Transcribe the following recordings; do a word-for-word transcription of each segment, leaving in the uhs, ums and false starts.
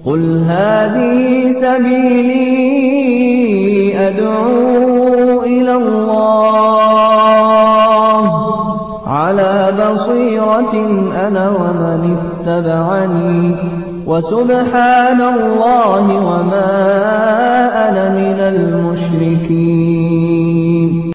قل هذه سبيلي أدعو إلى الله على بصيرة أنا ومن اتبعني وسبحان الله وما أنا من المشركين.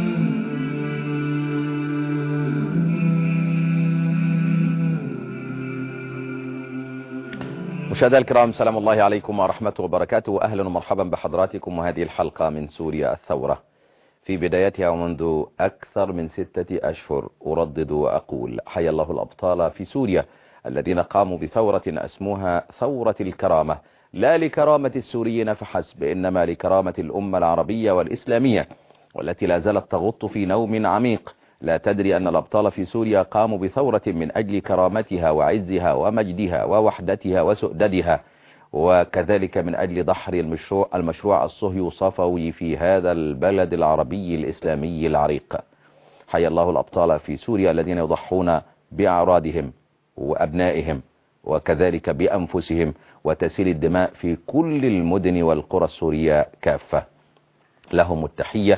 مشاهدينا الكرام، سلام الله عليكم ورحمته وبركاته. أهلا ومرحبا بحضراتكم وهذه الحلقة من سوريا الثورة. في بدايتها ومنذ أكثر من ستة أشهر أردد وأقول: حي الله الأبطال في سوريا الذين قاموا بثورة أسموها ثورة الكرامة، لا لكرامة السوريين فحسب، إنما لكرامة الأمة العربية والإسلامية، والتي لا زالت تغط في نوم عميق لا تدري أن الأبطال في سوريا قاموا بثورة من أجل كرامتها وعزها ومجدها ووحدتها وسؤددها، وكذلك من أجل دحر المشروع, المشروع الصهيو صفوي في هذا البلد العربي الإسلامي العريق. حي الله الأبطال في سوريا الذين يضحون بأعراضهم وأبنائهم وكذلك بأنفسهم وتسيل الدماء في كل المدن والقرى السورية كافة. لهم التحية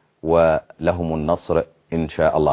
ولهم النصر إن شاء الله.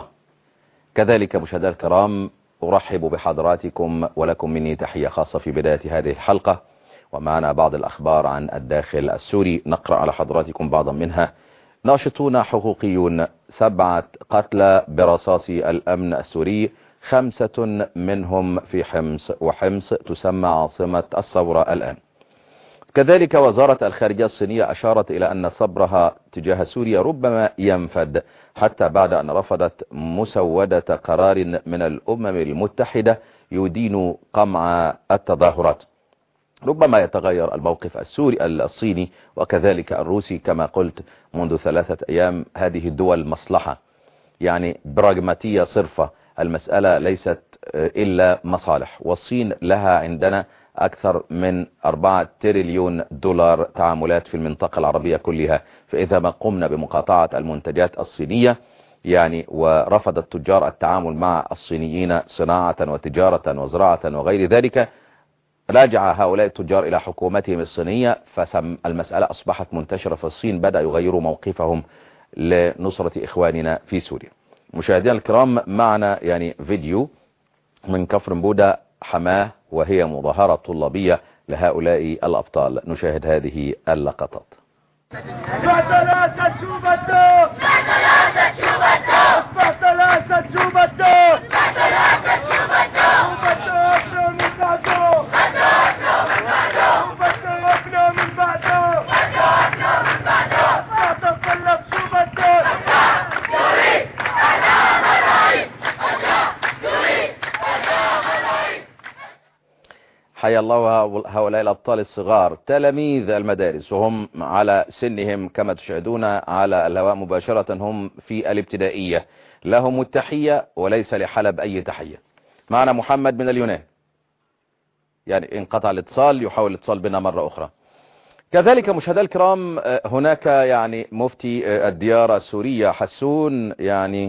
كذلك مشاهدينا الكرام، أرحب بحضراتكم ولكم مني تحية خاصة في بداية هذه الحلقة، ومعنا بعض الأخبار عن الداخل السوري نقرأ على حضراتكم بعضا منها. ناشطون حقوقيون: سبعة قتلى برصاص الأمن السوري، خمسة منهم في حمص، وحمص تسمى عاصمة الثورة الآن. كذلك وزارة الخارجية الصينية أشارت إلى أن صبرها تجاه سوريا ربما ينفد حتى بعد أن رفضت مسودة قرار من الأمم المتحدة يدين قمع التظاهرات. ربما يتغير الموقف السوري الصيني وكذلك الروسي كما قلت منذ ثلاثة أيام. هذه الدول مصلحة، يعني براغماتية صرفة، المسألة ليست إلا مصالح، والصين لها عندنا أكثر من أربعة تريليون دولار تعاملات في المنطقة العربية كلها، فإذا ما قمنا بمقاطعة المنتجات الصينية يعني ورفض التجار التعامل مع الصينيين صناعة وتجارة وزراعة وغير ذلك، راجع هؤلاء التجار إلى حكومتهم الصينية، فالمسألة أصبحت منتشرة في الصين، بدأ يغيروا موقفهم لنصرة إخواننا في سوريا. مشاهدينا الكرام، معنا يعني فيديو من كفر بودا حماه، وهي مظاهرة طلابية لهؤلاء الأبطال. نشاهد هذه اللقطات. حيا الله هؤلاء الأبطال الصغار تلاميذ المدارس، وهم على سنهم كما تشاهدون على الهواء مباشرة، هم في الابتدائية. لهم التحية وليس لحلب أي تحية. معنا محمد من اليونان، يعني انقطع الاتصال، يحاول الاتصال بنا مرة أخرى. كذلك مشاهدينا الكرام، هناك يعني مفتي الديار السورية حسون يعني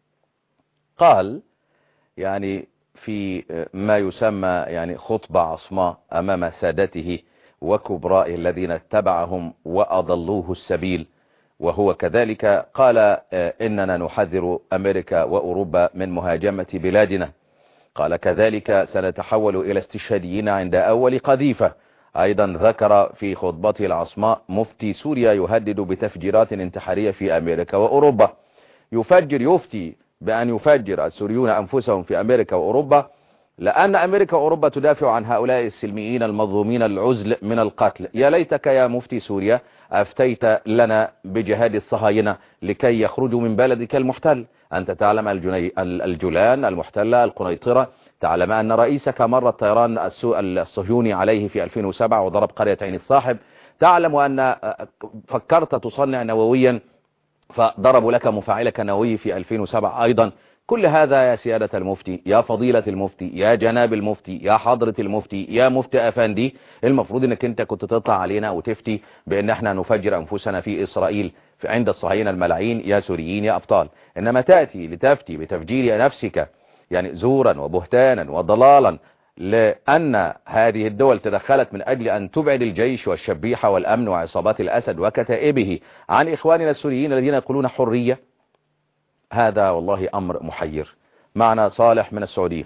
قال يعني في ما يسمى يعني خطبة عصماء أمام سادته وكبرائه الذين اتبعهم وأضلوه السبيل، وهو كذلك قال: إننا نحذر أمريكا وأوروبا من مهاجمة بلادنا. قال كذلك: سنتحول إلى استشهاديين عند أول قذيفة. أيضا ذكر في خطبته العصماء: مفتي سوريا يهدد بتفجيرات انتحارية في أمريكا وأوروبا. يفجر يفتي بأن يفجر السوريون أنفسهم في أمريكا وأوروبا، لأن أمريكا وأوروبا تدافع عن هؤلاء السلميين المظلومين العزل من القتل. يا ليتك يا مفتي سوريا أفتيت لنا بجهاد الصهاينة لكي يخرجوا من بلدك المحتل. أنت تعلم الجولان المحتلة، القنيطرة، تعلم أن رئيسك مر الطيران الصهيوني عليه في ألفين وسبعة وضرب قرية عين الصاحب. تعلم أن فكرت تصنع نوويا فضربوا لك مفاعلك نووي في ألفين وسبعة أيضا. كل هذا يا سيادة المفتي، يا فضيلة المفتي، يا جناب المفتي، يا حضرة المفتي، يا مفتي أفندي، المفروض انك انت كنت تطلع علينا وتفتي بان احنا نفجر انفسنا في اسرائيل في عند الصهاينة الملاعين يا سوريين يا ابطال. انما تأتي لتفتي بتفجير نفسك يعني زورا وبهتانا وضلالا لأن هذه الدول تدخلت من أجل أن تبعد الجيش والشبيحة والأمن وعصابات الأسد وكتائبه عن إخواننا السوريين الذين يقولون حرية. هذا والله أمر محير. معنا صالح من السعودية.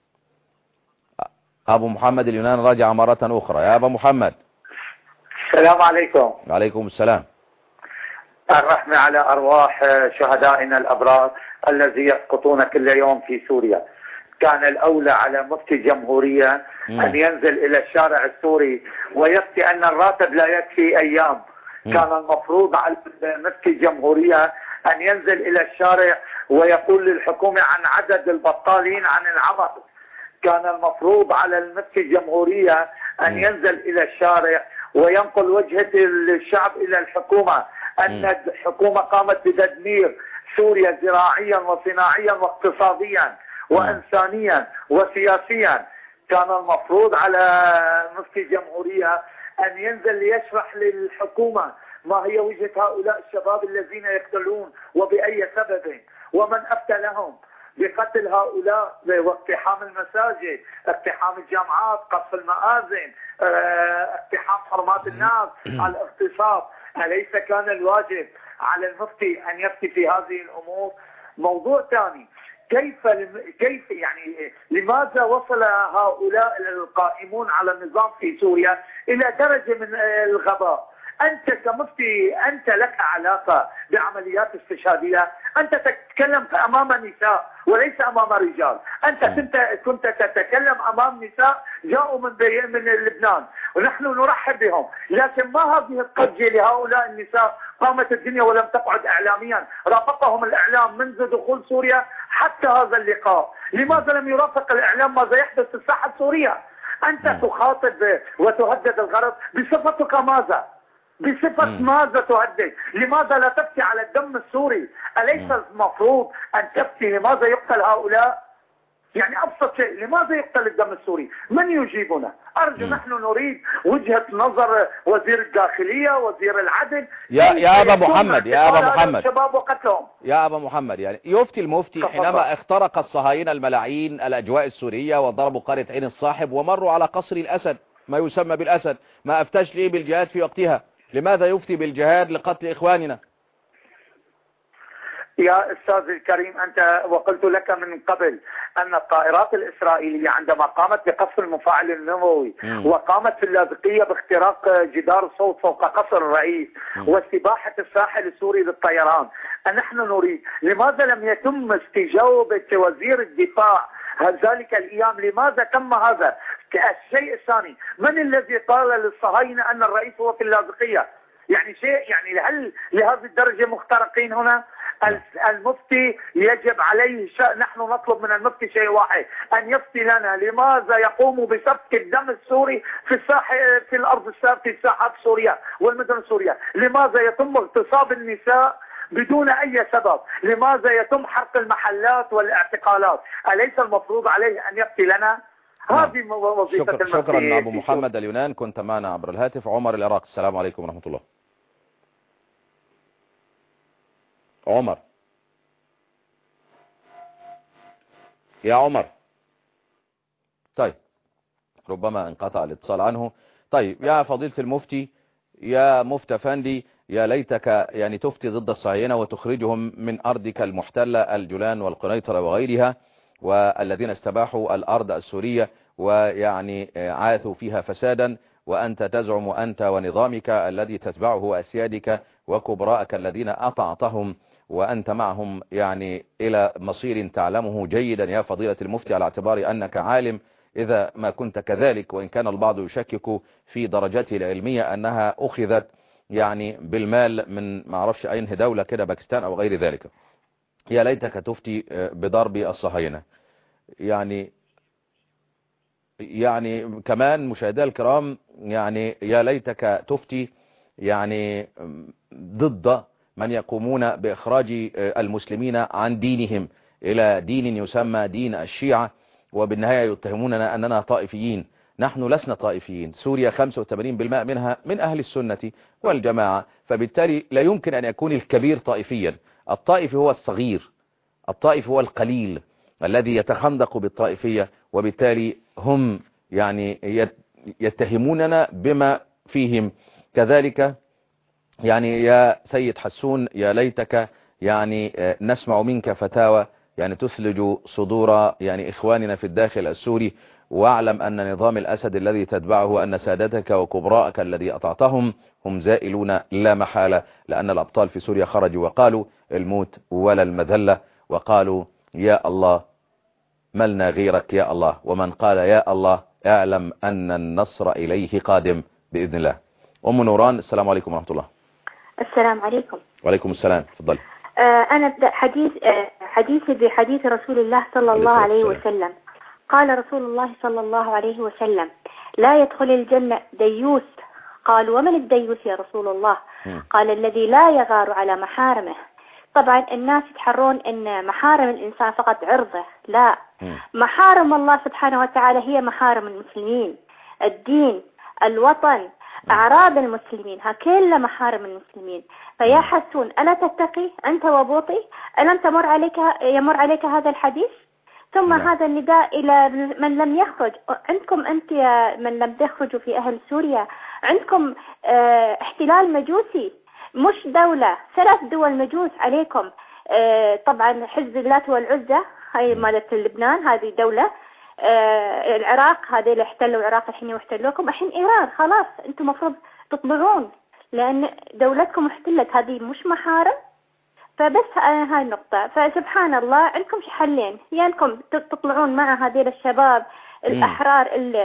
أبو محمد اليونان راجع مرة أخرى. يا أبو محمد. السلام عليكم. وعليكم السلام. الرحمة على أرواح شهدائنا الأبرار الذي يسقطون كل يوم في سوريا. كان الأولى على مفتي الجمهورية م. أن ينزل إلى الشارع السوري ويفتي أن الراتب لا يكفي أيام. م. كان المفروض على مفتي الجمهورية أن ينزل إلى الشارع ويقول للحكومة عن عدد البطالين عن العمل. كان المفروض على المفتي الجمهورية أن ينزل إلى الشارع وينقل وجهة الشعب إلى الحكومة أن الحكومة قامت بتدمير سوريا زراعيا وصناعيا واقتصاديا وإنسانيا وسياسيا. كان المفروض على مفتي الجمهورية أن ينزل ليشرح للحكومة ما هي وجهة هؤلاء الشباب الذين يقتلون وبأي سبب، ومن أفتى لهم بقتل هؤلاء واقتحام المساجد، اقتحام الجامعات، قصف المآذن، اقتحام حرمات الناس، الاغتصاب. أليس كان الواجب على المفتي أن يفتي في هذه الأمور؟ موضوع ثاني، كيف كيف يعني لماذا وصل هؤلاء القائمون على النظام في سوريا إلى درجة من الغباء؟ أنت كمفتي أنت لك علاقة بعمليات استشهادية، أنت تتكلم أمام نساء وليس أمام رجال. أنت كنت كنت تتكلم أمام نساء جاءوا من من لبنان ونحن نرحب بهم، لكن ما هذه الضجة لهؤلاء النساء؟ قامت الدنيا ولم تقعد إعلاميا، رافقهم الإعلام منذ دخول سوريا حتى هذا اللقاء. لماذا لم يرافق الإعلام ماذا يحدث في الساحة السورية؟ أنت تخاطب وتهدد الغرب بصفتك ماذا؟ بصفة مم. ماذا تهدد؟ لماذا لا تفتي على الدم السوري؟ أليس مم. المفروض أن تفتي لماذا يقتل هؤلاء؟ يعني أبسط شيء، لماذا يقتل الدم السوري؟ من يجيبنا؟ أرجو مم. نحن نريد وجهة نظر وزير الداخلية، وزير العدل. يا يا أبا محمد يا أبا محمد الشباب وقتلهم. يا أبا محمد، يعني يفتي المفتي حينما اخترق الصهاينة الملاعين الأجواء السورية وضربوا قرية عين الصاحب ومروا على قصر الأسد ما يسمى بالأسد، ما أفتش ليه بالجهاد في وقتها؟ لماذا يفتي بالجهاد لقتل إخواننا؟ يا أستاذ الكريم، أنت وقلت لك من قبل أن الطائرات الإسرائيلية عندما قامت بقصف المفاعل النووي م. وقامت في اللاذقية باختراق جدار الصوت فوق قصر الرئيس م. واستباحة الساحل السوري للطيران، نحن نريد لماذا لم يتم استجابة وزير الدفاع ذلك الأيام؟ لماذا تم هذا؟ الشيء الثاني، من الذي قال للصهاينة أن الرئيس هو في اللاذقية؟ يعني شيء يعني هل لهذه الدرجة مخترقين هنا؟ المفتي يجب عليه شيء، نحن نطلب من المفتي شيء واحد، أن يفتي لنا لماذا يقوم بسفك الدم السوري في الساحة في الأرض السابقة في ساحات سوريا والمدن السورية؟ لماذا يتم اغتصاب النساء بدون أي سبب؟ لماذا يتم حرق المحلات والاعتقالات؟ أليس المفروض عليه أن يفتي لنا؟ هذه وظيفة المفتي. شكرا أبو محمد اليونان، كنت معنا عبر الهاتف. عمر العراق، السلام عليكم ورحمة الله. عمر يا عمر. طيب ربما انقطع الاتصال عنه. طيب يا فضيلة المفتي، يا مفتى فندي، يا ليتك يعني تفتي ضد الصهاينة وتخرجهم من أرضك المحتلة الجولان والقنيطرة وغيرها، والذين استباحوا الأرض السورية ويعني عاثوا فيها فسادا، وأنت تزعم أنت ونظامك الذي تتبعه وأسيادك وكبراءك الذين أطعتهم وأنت معهم يعني إلى مصير تعلمه جيدا يا فضيلة المفتي، على اعتبار أنك عالم إذا ما كنت كذلك، وإن كان البعض يشكك في درجته العلمية أنها أخذت يعني بالمال من ما اعرفش أين دولة كده، باكستان أو غير ذلك. يا ليتك تفتي بضرب الصهاينة. يعني يعني كمان مشاهدينا الكرام، يعني يا ليتك تفتي يعني ضد من يقومون بإخراج المسلمين عن دينهم إلى دين يسمى دين الشيعة، وبالنهاية يتهموننا أننا طائفيين. نحن لسنا طائفيين. سوريا خمسة وثمانين بالمئة منها من أهل السنة والجماعة، فبالتالي لا يمكن أن يكون الكبير طائفيا. الطائف هو الصغير، الطائف هو القليل الذي يتخندق بالطائفية، وبالتالي هم يعني يتهموننا بما فيهم. كذلك يعني يا سيد حسون يا ليتك يعني نسمع منك فتاوى يعني تثلج صدور يعني إخواننا في الداخل السوري. واعلم أن نظام الأسد الذي تتبعه أن سادتك وكبراءك الذي أطعتهم هم زائلون لا محالة، لأن الأبطال في سوريا خرجوا وقالوا الموت ولا المذلة، وقالوا يا الله ملنا غيرك يا الله، ومن قال يا الله اعلم أن النصر إليه قادم بإذن الله. أم نوران السلام عليكم ورحمة الله. السلام عليكم. وعليكم السلام، تفضلي. آه أنا أبدأ حديث آه حديثي بحديث رسول الله صلى الله عليه وسلم. قال رسول الله صلى الله عليه وسلم لا يدخل الجنة ديوث. قال ومن الديوث يا رسول الله؟ م. قال الذي لا يغار على محارمه. طبعا الناس يتحرون ان محارم الانسان فقط عرضه، لا، م. محارم الله سبحانه وتعالى هي محارم المسلمين، الدين، الوطن، أعراض المسلمين، ها كلها محارم المسلمين. فيا حسون ألا تتقي أنت وبوطي؟ ألم تمر عليك يمر عليك هذا الحديث؟ ثم لا. هذا النداء إلى من لم يخرج. عندكم أنت يا من لم تخرجوا في أهل سوريا عندكم اه احتلال مجوسي، مش دولة، ثلاث دول مجوس عليكم. اه طبعا حزب اللات والعزى هاي مالت لبنان هذه دولة، آه العراق هذه اللي احتلوا العراق الحين يحتلوكم، الحين إيران. خلاص انتم مفروض تطلعون لأن دولتكم احتلت، هذه مش محارم. فبس هاي النقطة. فسبحان الله عندكم حلين، يا انكم تطلعون مع هذول الشباب الأحرار اللي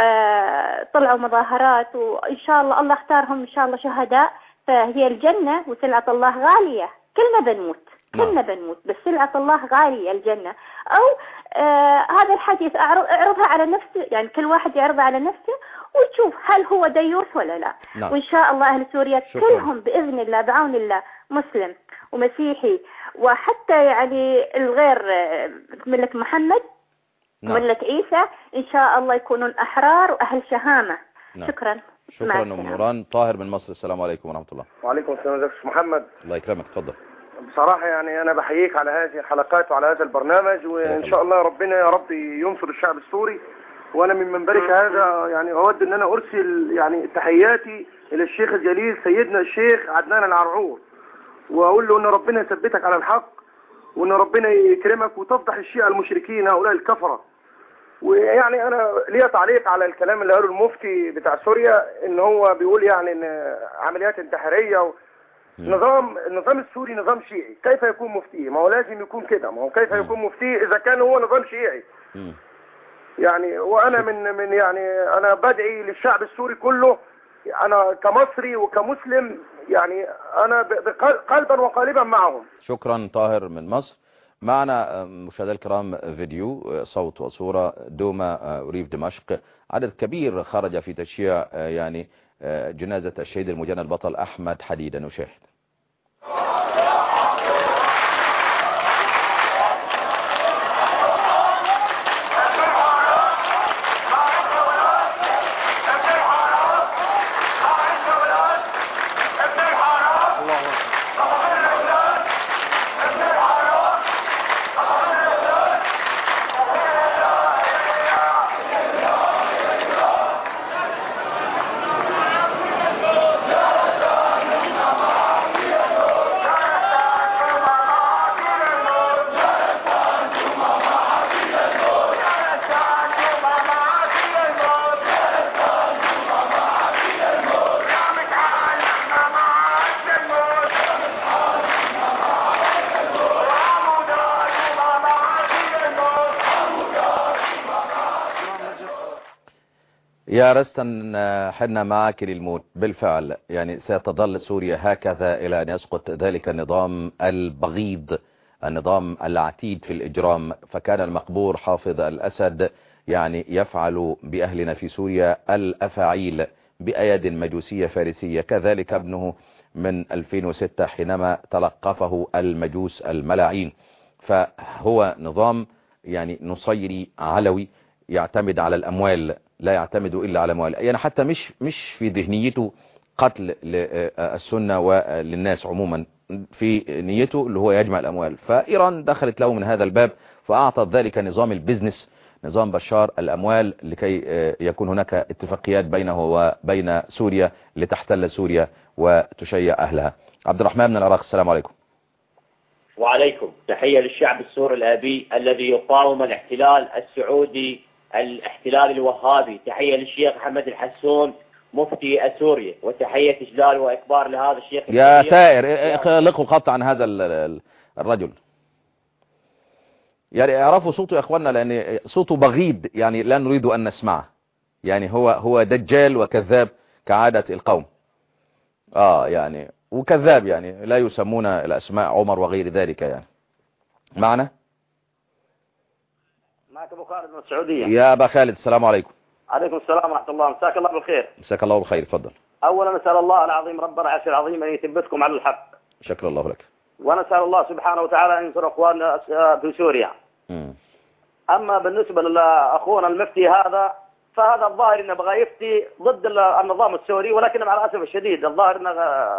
آه طلعوا مظاهرات وإن شاء الله الله اختارهم إن شاء الله شهداء، فهي الجنة وسلعة الله غالية، كلنا بنموت كلنا بنموت، بس سلعة الله غالية الجنة. أو آه هذا الحديث أعرض اعرضها على نفسه، يعني كل واحد يعرضها على نفسه وتشوف هل هو ديوث ولا لا. نعم. وإن شاء الله أهل سوريا شكرا. كلهم بإذن الله بعون الله مسلم ومسيحي وحتى يعني الغير ملة محمد. نعم. ملة عيسى إن شاء الله يكونون أحرار وأهل شهامة. نعم. شكرا. شكرا أم نوران. طاهر من مصر السلام عليكم ورحمة الله. وعليكم السلام ورحمة الله. محمد الله يكرمك تفضل. بصراحة يعني أنا بحييك على هذه الحلقات وعلى هذا البرنامج، وإن شاء الله ربنا يا رب ينصر الشعب السوري. وأنا من منبرك هذا يعني أود أن أنا أرسل يعني تحياتي إلى الشيخ الجليل سيدنا الشيخ عدنان العرعور، وأقول له أن ربنا يثبتك على الحق، وأن ربنا يكرمك وتفضح الشيعة المشركين هؤلاء الكفرة. ويعني أنا لي تعليق على الكلام اللي قاله المفتي بتاع سوريا، إن هو بيقول يعني إن عمليات انتحارية و... نظام النظام السوري نظام شيعي، كيف يكون مفتيه؟ ما هو لازم يكون كده، ما هو كيف يكون مفتيه إذا كان هو نظام شيعي؟ يعني وأنا من من يعني أنا بدعي للشعب السوري كله، أنا كمصري وكمسلم يعني أنا قلبا وقالبا معهم. شكرا طاهر من مصر. معنا مشاهدينا الكرام فيديو صوت وصورة دوما ريف دمشق، عدد كبير خرج في تشييع يعني جنازة الشهيد المجند البطل أحمد حديدة. نشاهد. يا رستن حنا معك للموت. بالفعل يعني ستظل سوريا هكذا إلى أن يسقط ذلك النظام البغيض، النظام العتيد في الإجرام. فكان المقبور حافظ الأسد يعني يفعل بأهلنا في سوريا الأفاعيل بأياد مجوسية فارسية، كذلك ابنه من ألفين وستة حينما تلقفه المجوس الملاعين. فهو نظام يعني نصيري علوي يعتمد على الأموال، لا يعتمد إلا على أموال، يعني حتى مش مش في ذهنيته قتل للسنة وللناس عموما، في نيته اللي هو يجمع الأموال. فإيران دخلت له من هذا الباب فأعطت ذلك نظام البزنس نظام بشار الأموال لكي يكون هناك اتفاقيات بينه وبين سوريا لتحتل سوريا وتشيع أهلها. عبد الرحمن من العراق، السلام عليكم. وعليكم. تحية للشعب السوري الأبي الذي يقاوم الاحتلال السعودي الاحتلال الوهابي. تحية للشيخ محمد الحسون مفتي سوريا، وتحية إجلال وإكبار لهذا الشيخ. يا ثائر اغلقوا الخط عن هذا الرجل، يعني اعرفوا صوته يا اخوانا، لان صوته بغيض، يعني لا نريد ان نسمعه. يعني هو هو دجال وكذاب كعادة القوم. اه يعني وكذاب، يعني لا يسمون الاسماء عمر وغير ذلك. يعني معنا معك ابو خالد من السعودية. يا ابا خالد، السلام عليكم. عليكم السلام ورحمة الله. مساك الله بالخير. مساك الله بالخير. تفضل. اولا نسأل الله العظيم رب العرش العظيم ان يثبتكم على الحق. شكر الله لك. ونسأل الله سبحانه وتعالى ان ينصر اخواننا في سوريا. م. اما بالنسبة لاخونا المفتي هذا، فهذا الظاهر انه بغى يفتي ضد النظام السوري، ولكن مع الاسف الشديد الظاهر انه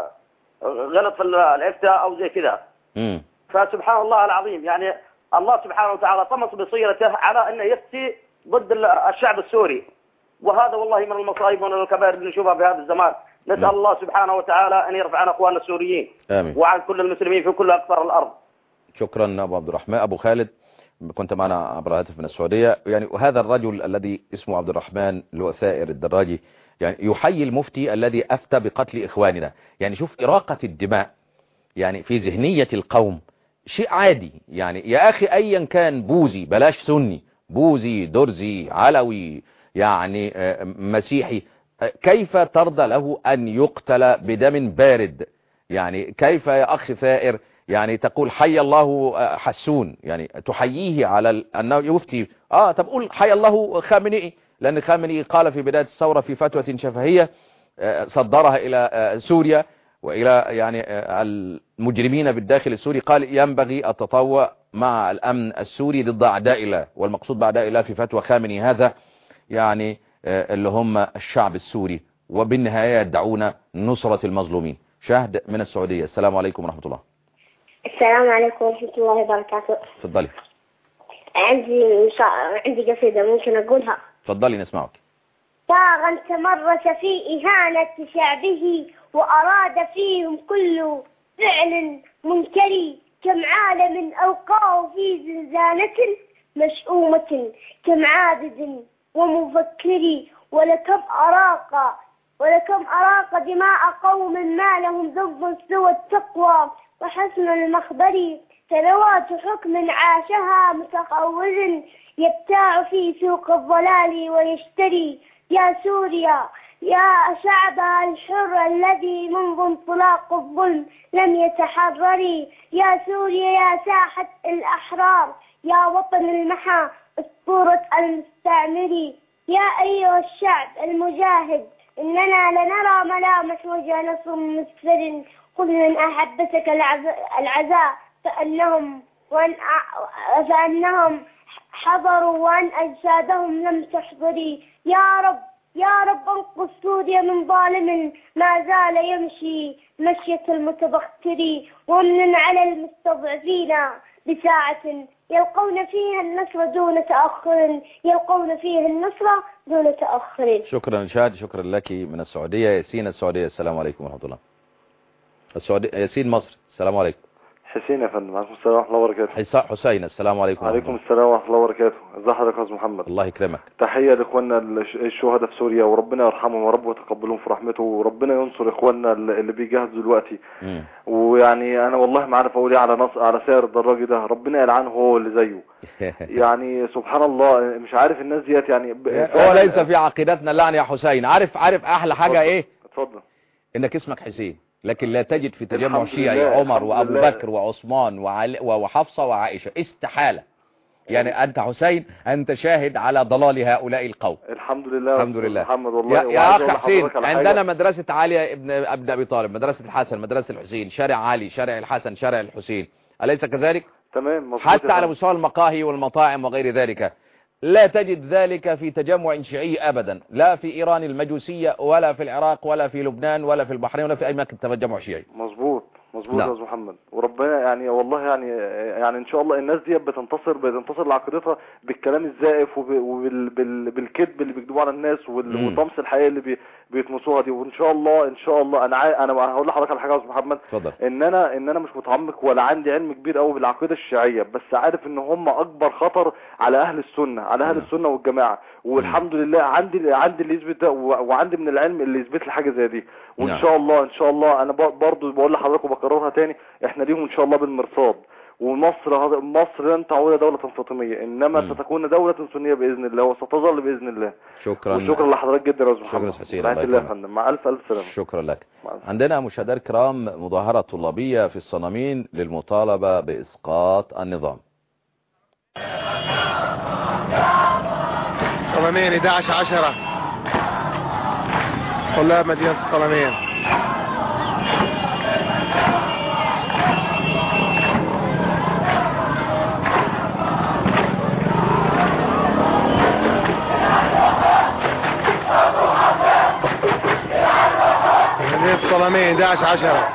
غلط في الافتاء او زي كذا. فسبحان الله العظيم، يعني الله سبحانه وتعالى طمس بصيرته على انه يفتي ضد الشعب السوري، وهذا والله من المصائب ومن الكبائر اللي نشوفها في هذا الزمان. نسأل م. الله سبحانه وتعالى ان يرفع عن اخواننا السوريين. آمين. وعن كل المسلمين في كل اقطار الارض. شكرا ابو عبد الرحمن. ابو خالد كنت معنا عبر الهاتف من السعودية. يعني وهذا الرجل الذي اسمه عبد الرحمن اللي هو ثائر الدراجي، يعني يحيي المفتي الذي أفتى بقتل إخواننا. يعني شوف إراقة الدماء يعني في ذهنية القوم شيء عادي. يعني يا أخي أيا كان، بوذي بلاش سني، بوذي درزي علوي يعني مسيحي، كيف ترضى له أن يقتل بدم بارد؟ يعني كيف يا أخي ثائر يعني تقول حي الله حسون، يعني تحييه على أنه يفتي؟ آه طب قول حي الله خامنئي، لأن خامنئي قال في بداية الثورة في فتوى شفهية صدرها إلى سوريا وإلى يعني المجرمين بالداخل السوري، قال ينبغي التطوع مع الأمن السوري ضد أعداء الله، والمقصود بأعداء الله في فتوى خامنئي هذا يعني اللي هم الشعب السوري، وبالنهاية يدعون نصرة المظلومين. شاهد من السعودية، السلام عليكم ورحمة الله. السلام عليكم ورحمة الله وبركاته. تفضلي. عندي مشا... عندي قصيدة ممكن أقولها؟ تفضلي نسمعك. طاغا تمرس في إهانة شعبه وأراد فيهم كل فعل منكر، كم عالم أوقعوا في زنزانة مشؤومة، كم عابد ومفكر، ولكم أراق ولكم أراق دماء قوم ما لهم ذنب سوى التقوى وحسن المخبر، سنوات حكم عاشها متخوذ يبتاع في سوق الضلال ويشتري. يا سوريا يا شعبها الحر الذي منذ انطلاق الظلم لم يتحرر، يا سوريا يا ساحة الأحرار، يا وطن المحا أسطورة المستعمر، يا أيها الشعب المجاهد إننا لنرى ملامح وجه نصر مسفر، قل من أحبتك العزاء فأنهم وأن فأنهم حضروا وأن أجسادهم لم تحضري. يا رب يا رب انقذ سوريا من ظالم ما زال يمشي مشية المتبختر، وامن على المستضعفين بساعة يلقون فيها النصر دون تأخر، يلقون فيها النصر دون تأخر. شكرا شاد، شكرا لك من السعودية. ياسين السعودية، السلام عليكم ورحمة الله. السعودية ياسين مصر، السلام عليكم. حسين يا فندم. عليكم السلام ورحمة الله وبركاته. حسين، السلام عليكم. عليكم السلام ورحمة الله وبركاته. ازي حضرتك يا استاذ محمد؟ الله يكرمك. تحية لاخواننا الشهداء في سوريا، وربنا يرحمهم ورب وتقبلهم في رحمته، وربنا ينصر اخواننا اللي بيجهزوا دلوقتي. م. ويعني انا والله ما عارف اقول ايه على نص على سائر الدراجي ده، ربنا يلعنه هو اللي زيه. يعني سبحان الله، مش عارف الناس ديت يعني هو ليس في عقيدتنا اللعن يا حسين. عارف عارف احلى حاجة ايه؟ اتفضل. انك اسمك حسين، لكن لا تجد في تجمع شيعي عمر وابو بكر وعثمان وحفصة وعائشة، استحالة. يعني انت حسين انت شاهد على ضلال هؤلاء القوم. الحمد لله. الحمد لله محمد والله. يا, يا اخ حسين، عندنا مدرسة علي ابن ابن ابي طالب، مدرسة الحسن، مدرسة الحسين، شارع علي، شارع الحسن، شارع الحسين، أليس كذلك؟ تمام. حتى على مستوى المقاهي والمطاعم وغير ذلك لا تجد ذلك في تجمع شيعي أبدا، لا في إيران المجوسية ولا في العراق ولا في لبنان ولا في البحرين ولا في أي مكان تجمع شيعي. مظبوط مظبوط يا استاذ محمد. وربنا يعني والله يعني يعني ان شاء الله الناس دي بتنتصر بتنتصر لعقيدتها بالكلام الزائف وبالكذب اللي بيكذبوا على الناس وطمس الحقيقه اللي بي بيطمسوها دي. وان شاء الله ان شاء الله انا عاي... انا هقول لحضرتك على حاجه يا استاذ محمد. اتفضل. ان انا ان انا مش متعمق ولا عندي علم كبير قوي بالعقيده الشيعيه، بس عارف ان هم اكبر خطر على اهل السنه على اهل م. السنه والجماعه. والحمد م. لله عندي عندي اللي يثبت ده، وعندي من العلم اللي يثبت لي حاجه زي دي. وان نعم. شاء الله ان شاء الله انا برضو بقول لحضرتك وبكررها تاني، احنا ليهم ان شاء الله بالمرصاد. ومصر مصر لن تعود دولة فاطمية، انما م. ستكون دولة سنية باذن الله وستظل باذن الله. شكرا. وشكرا لحضرتك جدا يا استاذ محمد. شكرا حسين. الله يكرمك. مع الف الف سلامة. شكرا لك. عندنا مشاهدينا الكرام مظاهرة طلابية في الصنامين للمطالبة باسقاط النظام. صنامين احد عشر عشرة طلاب مدينة الصنامين. الصنامين احد عشر عشرة.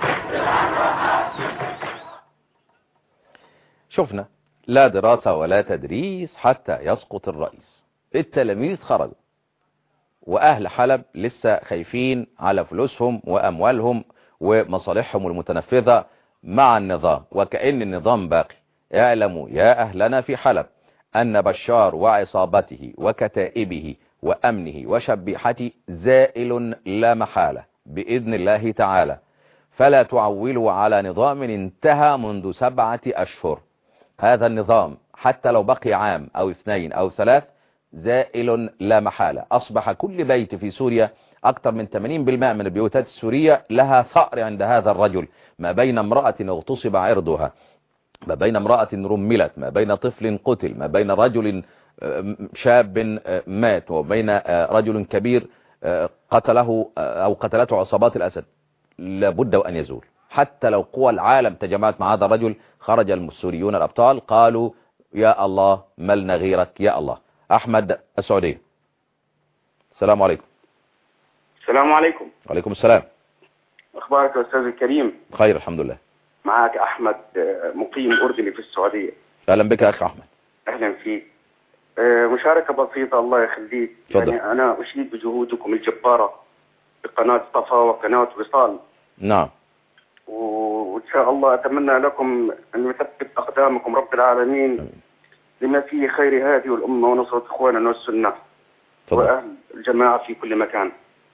شفنا لا دراسة ولا تدريس حتى يسقط الرئيس. التلاميذ خرجوا واهل حلب لسه خايفين على فلوسهم واموالهم ومصالحهم المتنفذة مع النظام، وكأن النظام باقي. اعلموا يا اهلنا في حلب ان بشار وعصابته وكتائبه وامنه وشبيحته زائل لا محالة بإذن الله تعالى. فلا تعولوا على نظام انتهى منذ سبعة أشهر. هذا النظام حتى لو بقي عام أو اثنين أو ثلاث زائل لا محالة. أصبح كل بيت في سوريا أكثر من ثمانين بالمئة من البيوتات السورية لها ثأر عند هذا الرجل، ما بين امرأة اغتصب عرضها، ما بين امرأة رملت، ما بين طفل قتل، ما بين رجل شاب مات، وبين رجل كبير قتله أو قتلته عصابات الأسد. لابد وأن يزول. حتى لو قوى العالم تجمعت مع هذا الرجل خرج السوريون الأبطال قالوا يا الله ملنا غيرك يا الله. أحمد السعودية. السلام عليكم. السلام عليكم. وعليكم السلام. أخبارك يا أستاذ الكريم؟ خير الحمد لله. معك أحمد مقيم أردني في السعودية. أهلا بك أخي أحمد. أهلا فيك. مشاركة بسيطة الله يخليك. يعني أنا أشيد بجهودكم الجبارة بقناة صفا وقناة وصال. نعم. وإن شاء الله أتمنى لكم أن يثبت أقدامكم رب العالمين لما فيه خير هذه الأمة ونصرة إخواننا والسنة وأهل الجماعة في كل مكان.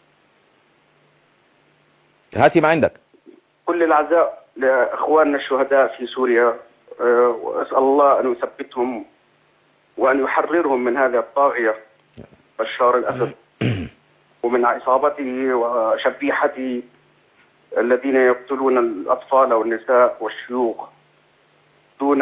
هاتي ما عندك. كل العزاء لإخواننا الشهداء في سوريا، وأسأل الله أن يثبتهم وأن يحررهم من هذه الطاغية بشار الأسد ومن عصابته وشبيحته الذين يقتلون الأطفال والنساء والشيوخ دون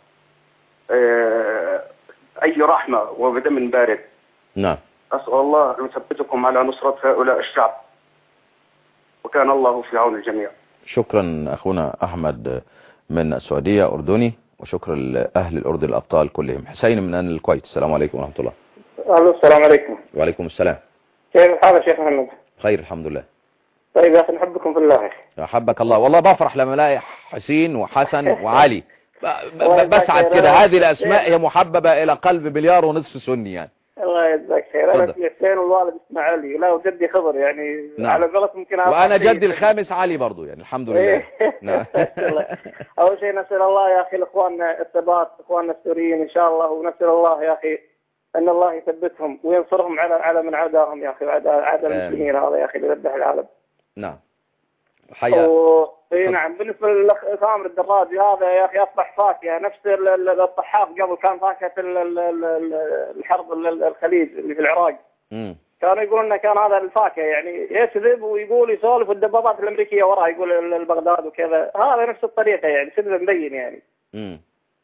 أي رحمة وبدم بارد. نعم. أسأل الله أن يثبتكم على نصرة هؤلاء الشعب، وكان الله في عون الجميع. شكرا أخونا أحمد من السعودية أردني، وشكرا لأهل الأردن الأبطال كلهم. حسين من الكويت. السلام عليكم ورحمة الله. أهلا. السلام عليكم. وعليكم السلام. كيف الحال يا شيخ محمد؟ خير الحمد لله. طيب يا أخي نحبكم في الله يا أخي. أحبك الله. والله بفرح لما الاقي حسين وحسن وعلي بسعد كده. هذه الأسماء هي محببة إلى قلب مليار ونصف سني يعني. الله يجزاك خير. أنا في حسين والوالد اسمه علي، لا وجدي خضر يعني. نعم. على غلط ممكن. وأنا جدي الخامس علي برضو يعني الحمد لله. نعم. أول شيء نسأل الله يا أخي لإخواننا الثبات، إخواننا السوريين إن شاء الله، ونسأل الله يا أخي أن الله يثبتهم وينصرهم على على من عاداهم يا أخي، وعادى المسلمين هذا يا أخي اللي ذبح العالم. نعم. حيا. و... اي نعم. بالنسبه للخامر الدراجي هذا يا اخي اصبح فاكهه نفس الطحاف قبل كان فاكهه الحرب الخليج اللي في العراق. امم كانوا يقولون انه كان هذا الفاكهه يعني يكذب ويقول يسولف والدبابات الامريكيه وراه يقول البغداد وكذا، هذا نفس الطريقه يعني كذب مبين يعني. امم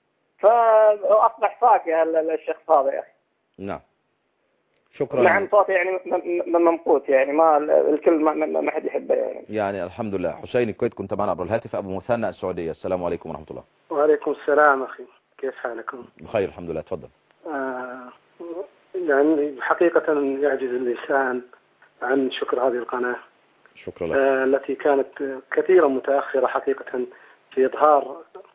فاصبح فاكهه الشخص هذا يا اخي. نعم. شكرا. نعم صوته يعني ممقوت يعني ما الكل ما, ما حد يحبه يعني. يعني الحمد لله. حسين الكويت كنت معنا عبر الهاتف. أبو مثنى السعودية. السلام عليكم ورحمة الله. وعليكم السلام أخي، كيف حالكم؟ بخير الحمد لله. تفضل. آه يعني حقيقة يعجز اللسان عن شكر هذه القناة. شكرا لك. آه التي كانت كثيرا متأخرة حقيقة في إظهار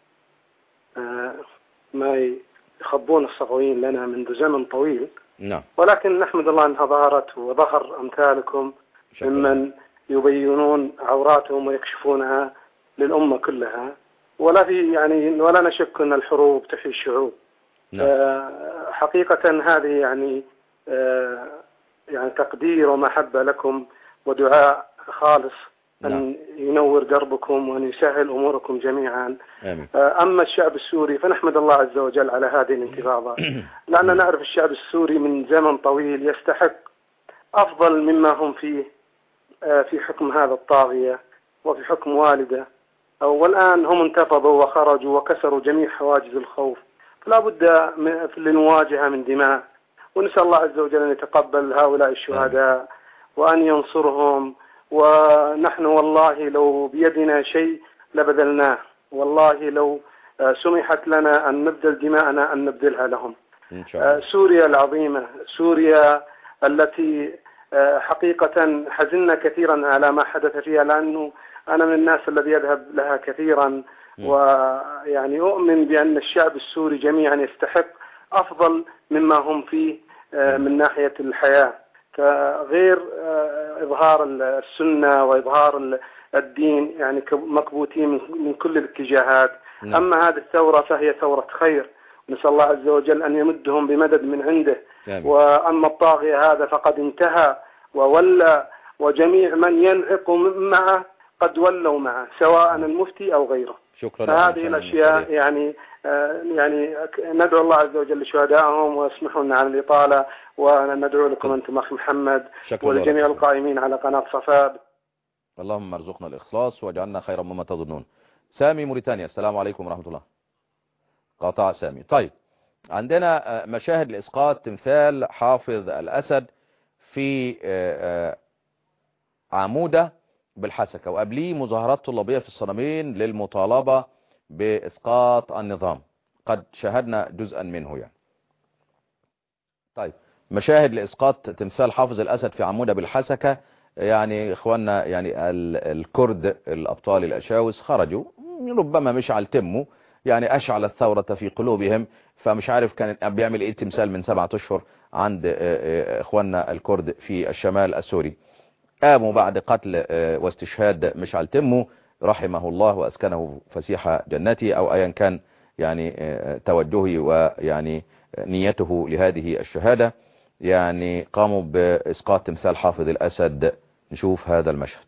آه ما يخبون الصفويين لنا منذ زمن طويل. نعم. ولكن نحمد الله أنها ظهرت وظهر أمثالكم ممن يبينون عوراتهم ويكشفونها للأمة كلها، ولا في يعني ولا نشك أن الحروب تحيي الشعوب. نعم. آه حقيقة هذه يعني آه يعني تقدير ومحبة لكم ودعاء خالص أن نعم. ينور دربكم وأن يسهل أموركم جميعا. آمين. أما الشعب السوري فنحمد الله عز وجل على هذه الانتفاضة، لأننا نعرف الشعب السوري من زمن طويل يستحق أفضل مما هم فيه في حكم هذا الطاغية وفي حكم والده، والآن هم انتفضوا وخرجوا وكسروا جميع حواجز الخوف، فلا بد لنواجهها من دماء، ونسأل الله عز وجل أن يتقبل هؤلاء الشهداء وأن ينصرهم. ونحن والله لو بيدنا شيء لبذلناه، والله لو سمحت لنا أن نبذل دماءنا أن نبذلها لهم. إن شاء الله. سوريا العظيمة، سوريا التي حقيقة حزننا كثيرا على ما حدث فيها، لأنه أنا من الناس الذي يذهب لها كثيرا، ويعني أؤمن بأن الشعب السوري جميعا يستحق أفضل مما هم فيه من ناحية الحياة، كغير إظهار السنة وإظهار الدين، يعني مكبوتين من كل الاتجاهات. نعم. أما هذه الثورة فهي ثورة خير، نسأل الله عز وجل أن يمدهم بمدد من عنده. جميل. وأما الطاغية هذا فقد انتهى وولى، وجميع من ينعق معه قد ولوا معه سواء المفتي أو غيره. شكرا. فهذه الأشياء يعني آه يعني ندعو الله عز وجل لشهدائهم ويسمحوا لنا عن الإطالة، وندعو لكم أنتم أخي محمد ولجميع القائمين على قناة صفاء. اللهم ارزقنا الإخلاص واجعلنا خيرا مما تظنون. سامي موريتانيا، السلام عليكم ورحمة الله. قاطع سامي. طيب، عندنا مشاهد لإسقاط تمثال حافظ الأسد في عمودة بالحسكة، وقبليه مظاهرات طلابية في الصنمين للمطالبة بإسقاط النظام، قد شاهدنا جزءا منه يعني. طيب، مشاهد لإسقاط تمثال حافظ الأسد في عمودة بالحسكة. يعني إخواننا يعني الكرد الأبطال الأشاوس خرجوا، ربما مش على التموا، يعني أشعل الثورة في قلوبهم، فمش عارف كان بيعمل إيه التمثال من سبعة أشهر عند إخواننا الكرد في الشمال السوري. قاموا بعد قتل واستشهاد مشعل تمو رحمه الله وأسكنه فسيح جنته، أو أيا كان يعني توجهه ويعني نيته لهذه الشهادة، يعني قاموا بإسقاط تمثال حافظ الأسد. نشوف هذا المشهد.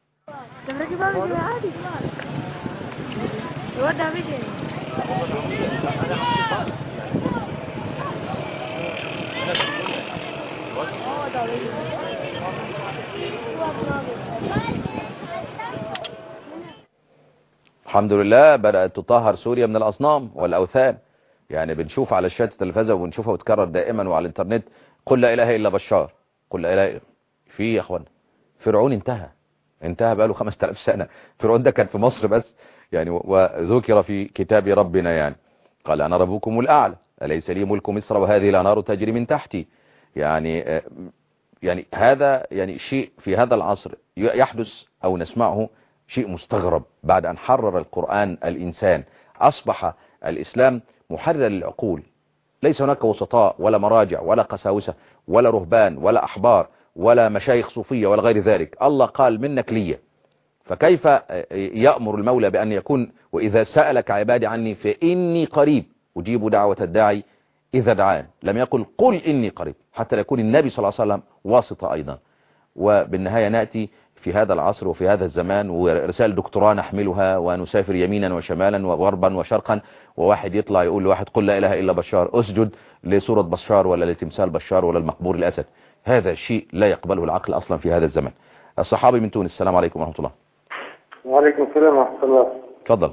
الحمد لله بدأت تطهر سوريا من الأصنام والأوثان. يعني بنشوف على شاشة التلفزيون وبنشوفها وتكرر دائما وعلى الانترنت، قل لا إله إلا بشار، قل لا إله إلا. في يا أخوان فرعون انتهى انتهى بقاله خمسة آلاف سنة. فرعون ده كان في مصر بس يعني، وذكر في كتاب ربنا يعني قال أنا ربكم الأعلى أليس لي ملك مصر وهذه الأنهار تجري من تحتي. يعني يعني هذا يعني شيء في هذا العصر يحدث أو نسمعه شيء مستغرب. بعد أن حرر القرآن الإنسان أصبح الإسلام محرر للعقول، ليس هناك وسطاء ولا مراجع ولا قساوسة ولا رهبان ولا أحبار ولا مشايخ صوفية ولا غير ذلك. الله قال منك لي، فكيف يأمر المولى بأن يكون وإذا سألك عبادي عني فإني قريب أجيب دعوة الداعي إذا دعان. لم يقل قل إني قريب، حتى يكون النبي صلى الله عليه وسلم واسطة أيضا. وبالنهاية نأتي في هذا العصر وفي هذا الزمان ورسائل دكتوراه نحملها ونسافر يمينا وشمالا وغربا وشرقا، وواحد يطلع يقول لواحد قل لا إله إلا بشار، أسجد لسورة بشار ولا لتمثال بشار ولا المقبور الأسد. هذا شيء لا يقبله العقل أصلا في هذا الزمن. الصحابي من تونس، السلام عليكم ورحمة الله. وعليكم السلام ورحمة الله. تفضل.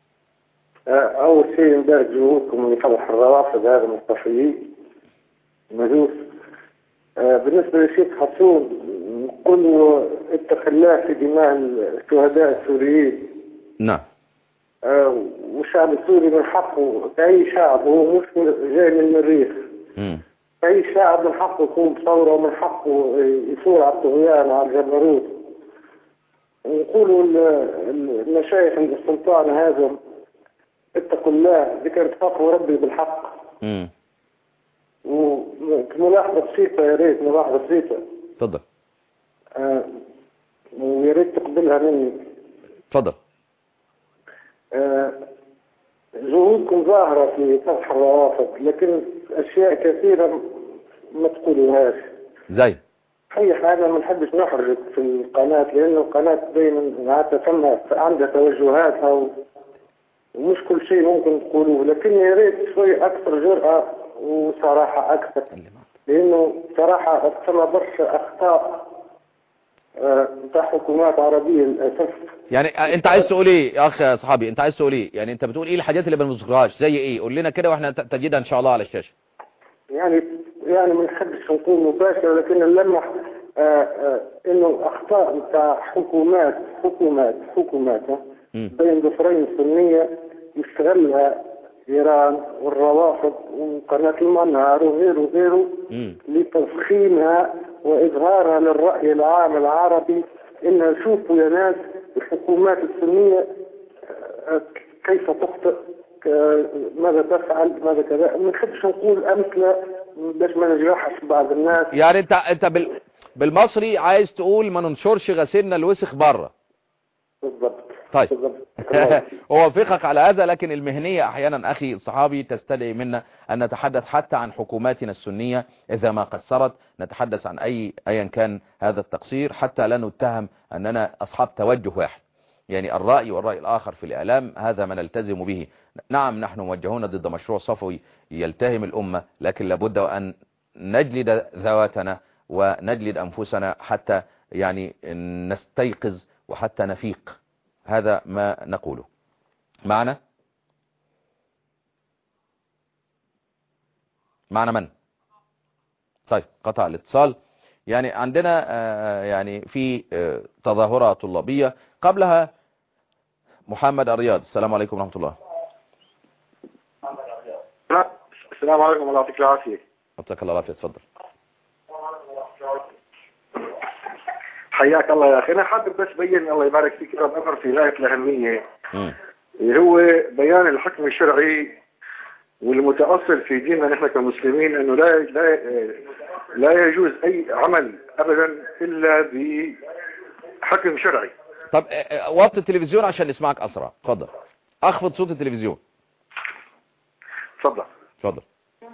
أول شيء ندرج جهودكم لفضح الروافض هذا المصطفيين مجوس. بالنسبة للشيخ حسون نقول له اتق الله في دماء الشهداء السوريين. نعم. والشعب السوري من حقه كأي شعب، هو مش جاي من المريخ. امم أي شعب من حقه يقوم بثورة ومن حقه يثور على الطغيان وعلى الجبروت. يقولوا المشايخ عند السلطان هذا اتقوا الله ذكر تخافوا ربي بالحق. امم وملاحظة بسيطة يا ريت ملاحظة بسيطة. تفضل. آه ويا ريت تقبلها مني. تفضل. آه جهودكم ظاهرة في فتح الروافد لكن أشياء كثيرة ما تقولوهاش. زي؟ هي حاجة ما نحبش نحرج في القناة لأنه القناة دايما عندها توجهاتها ومش كل شيء ممكن تقولوه، لكن يا ريت شوي أكثر جرأة وصراحة أكثر، لأنه صراحة ثم برشا أخطاء بتاع حكومات عربية للأسف. يعني أنت عايز تقول إيه يا أخ صحابي؟ أنت عايز تقول إيه؟ يعني أنت بتقول إيه الحاجات اللي ما بنذكرهاش زي إيه؟ قول لنا كده وإحنا تجدها إن شاء الله على الشاشة. يعني يعني ما نحبش نقول مباشرة لكن نلمح آآ آآ إنه أخطاء بتاع حكومات حكومات حكومات بين ضفرين السنية يستغلها إيران والروافض وقناة المنهار وغيره وغيره لتضخيمها وإظهارها للرأي العام العربي إنها شوفوا يا ناس الحكومات السنية كيف تخطئ ماذا تفعل ماذا كذا. ما نحبش نقول أمثلة باش ما نجرحش بعض الناس. يعني أنت أنت بال بالمصري عايز تقول ما ننشرش غسيلنا الوسخ بره. بالضبط. طيب أوافقك على هذا، لكن المهنية أحيانا أخي الصحابي تستدعي منا أن نتحدث حتى عن حكوماتنا السنية إذا ما قصرت، نتحدث عن أي أيا كان هذا التقصير حتى لا نتهم أننا أصحاب توجه واحد. يعني الرأي والرأي الآخر في الإعلام هذا ما نلتزم به. نعم نحن موجهون ضد مشروع صفوي يلتهم الأمة، لكن لابد أن نجلد ذواتنا ونجلد أنفسنا حتى يعني نستيقظ وحتى نفيق. هذا ما نقوله. معنا معنا من؟ طيب قطع الاتصال. يعني عندنا آه يعني في آه تظاهرة طلابية قبلها محمد الرياض. السلام عليكم ورحمة الله. السلام عليكم الله يعطيك العافية. يعطيك الله العافية. تفضل. حياك الله يا أخي. أنا حابب بس بين الله يبارك فيك أمر في غاية الأهمية اللي هو بيان الحكم الشرعي والمتأصل في ديننا نحن كمسلمين أنه لا لا لا يجوز أي عمل أبدا إلا بحكم شرعي. طب وطي التلفزيون عشان نسمعك أسرع. تفضل. أخفض صوت التلفزيون. تفضل. تفضل.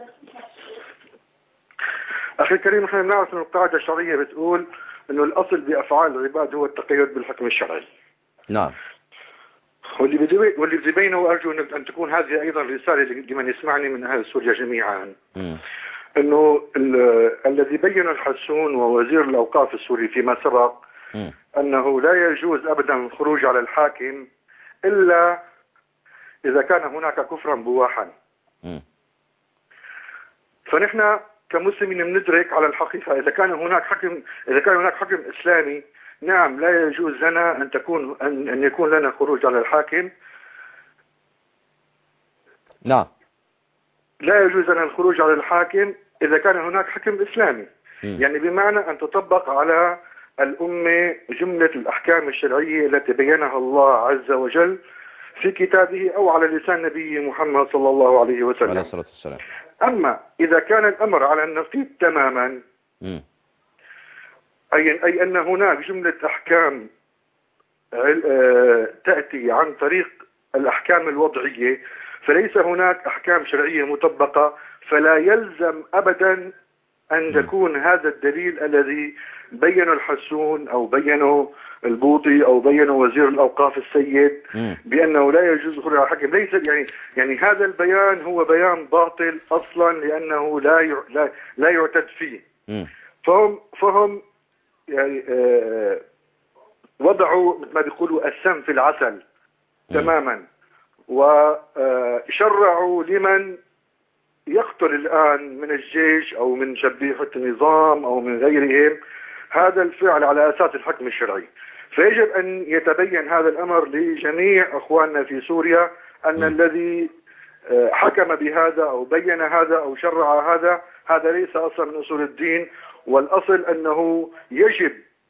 أخي الكريم نحن نعرف أن القاعدة الشرعية بتقول أنه الأصل بأفعال العباد هو التقيد بالحكم الشرعي. نعم. واللي بدي واللي بدي بينه وأرجو أن تكون هذه أيضا رسالة لمن يسمعني من أهل سوريا جميعا. م. أنه الذي بين الحسون ووزير الأوقاف السوري فيما سبق م. أنه لا يجوز أبدا الخروج على الحاكم إلا إذا كان هناك كفرا بواحا. م. فنحن كمسلمين ندرك على الحقيقة إذا كان هناك حكم إذا كان هناك حكم إسلامي نعم لا يجوز لنا أن تكون أن, أن يكون لنا خروج على الحاكم. نعم. لا يجوز لنا الخروج على الحاكم إذا كان هناك حكم إسلامي. م. يعني بمعنى أن تطبق على الأمة جملة الأحكام الشرعية التي بينها الله عز وجل في كتابه أو على لسان نبيه محمد صلى الله عليه وسلم. عليه الصلاة والسلام. أما إذا كان الأمر على النقيض تماما م. أي, أي أن هناك جملة أحكام تأتي عن طريق الأحكام الوضعية فليس هناك أحكام شرعية مطبقة فلا يلزم أبدا أن تكون هذا الدليل الذي بينه الحسون أو بينه البوطي أو بينه وزير الأوقاف السيد بأنه لا يجوز خروج على الحكم. ليس يعني يعني هذا البيان هو بيان باطل أصلا لأنه لا لا لا يعتد فيه. فهم فهم يعني آه وضعوا مثل ما بيقولوا السم في العسل تماما وشرعوا لمن يقتل الآن من الجيش أو من شبيحة النظام أو من غيرهم هذا الفعل على أساس الحكم الشرعي. فيجب أن يتبين هذا الأمر لجميع أخواننا في سوريا أن م. الذي حكم بهذا أو بين هذا أو شرع هذا هذا ليس أصلا من أصول الدين، والأصل أنه يجب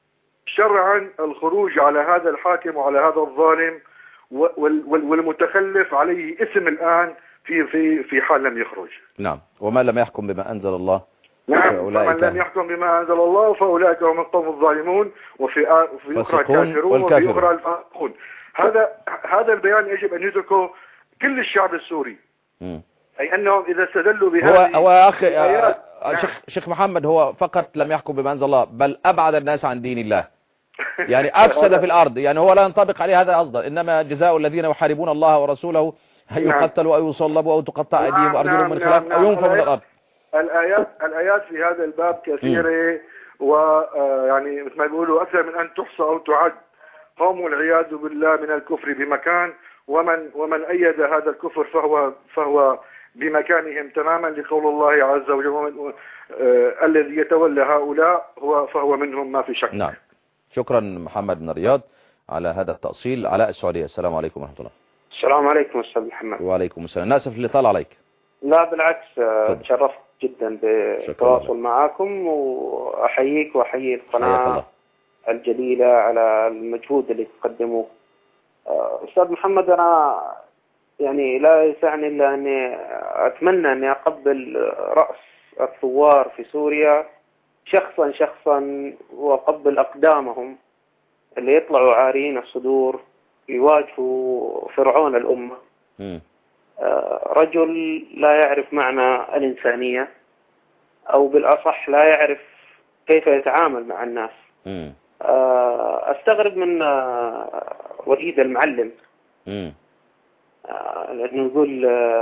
شرعا الخروج على هذا الحاكم وعلى هذا الظالم والمتخلف عليه اسم الآن في في في حال لم يخرج. نعم. وما لم يحكم بما أنزل الله نعم. ومن لم يحكم بما أنزل الله فأولئك هم القوم الظالمون، وفي وفي أخرى الكافرون وفي أخرى الفاسقون. هذا هذا البيان يجب أن يدركه كل الشعب السوري. م. أي أنهم إذا استدلوا بهذه هو, هو أخي نعم. شيخ شيخ محمد هو فقط لم يحكم بما أنزل الله، بل أبعد الناس عن دين الله، يعني أفسد في الأرض، يعني هو لا ينطبق عليه هذا أصلا. إنما جزاء الذين يحاربون الله ورسوله أن يقتلوا أو يصلبوا أو تقطع أيديهم وأرجلهم من خلاف أو ينفوا من الأرض. الآيات الآيات في هذا الباب كثيرة، ويعني مثل ما بيقولوا أكثر من أن تحصى أو تعد. قوم والعياذ بالله من الكفر بمكان، ومن ومن أيد هذا الكفر فهو فهو بمكانهم تماما، لقول الله عز وجل آه الذي يتولى هؤلاء هو فهو منهم ما في شك. نعم. شكرا محمد من الرياض على هذا التأصيل. علاء السعودية، السلام عليكم ورحمة الله. السلام عليكم أستاذ محمد. وعليكم السلام. ناسف اللي طال عليك. لا بالعكس، تشرفت جدا بالتواصل معكم، وأحييك وأحيي القناة الجليلة على المجهود اللي تقدموه. أستاذ محمد، أنا يعني لا يسعني إلا أني أتمنى أني أقبل رأس الثوار في سوريا شخصا شخصا، وأقبل أقدامهم اللي يطلعوا عارين الصدور يواجهوا فرعون الأمة. م. رجل لا يعرف معنى الإنسانية، أو بالأصح لا يعرف كيف يتعامل مع الناس. م. أستغرب من وليد المعلم، م. لأنه يقول